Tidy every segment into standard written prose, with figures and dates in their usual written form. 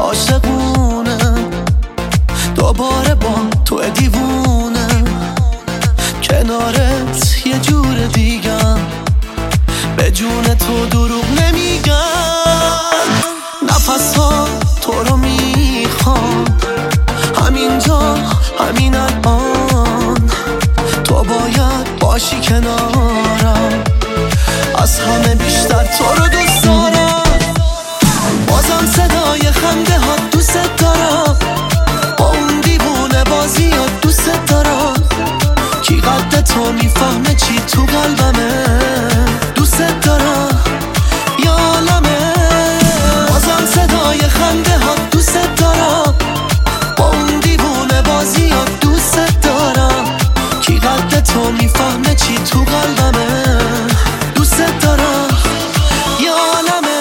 عاشقونه دوباره با تو دیوونه کنارت یه جور دیگم به جون تو دروغ نمیگم نفس ها تو رو میخوام همینجا همین الان تو باید باشی کنارم از همه بیشتر تو رو دوست دارم بازم صدای خنده ها دوست دارم با اون دیوونه بازی ها دوست دارم کی قد تو میفهمه چی تو قلبمه دوست دارم یا عالمه بازم صدای خنده ها دوست دارم با اون دیوونه بازی ها دوست دارم کی قد تو میفهمه چی تو قلبمه دوست دارم یا عالمه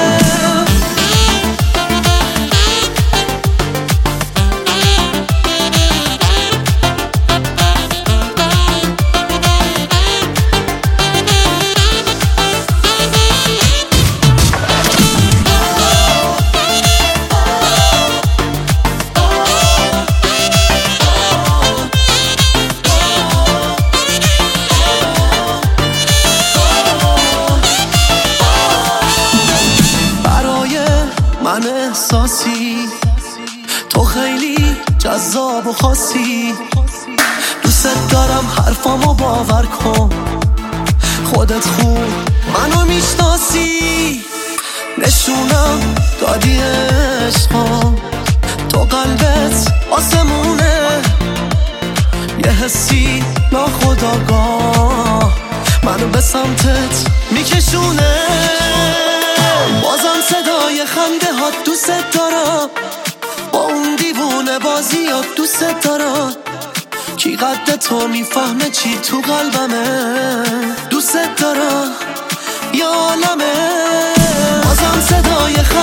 من احساسی تو خیلی جذاب و خاصی دوست دارم حرفامو باور کن خودت خوب منو میشناسی نشونم دادی عشقم تو قلبت آسمونه یه حسی ناخودآگاه منو به سمتت میکشونه بازم صدای خنده ها دوست دارم با اون دیوونه بازی ها دوست دارم کی قد تو میفهمه چی تو قلبمه دوست دارم یا عالمه بازم صدای خنده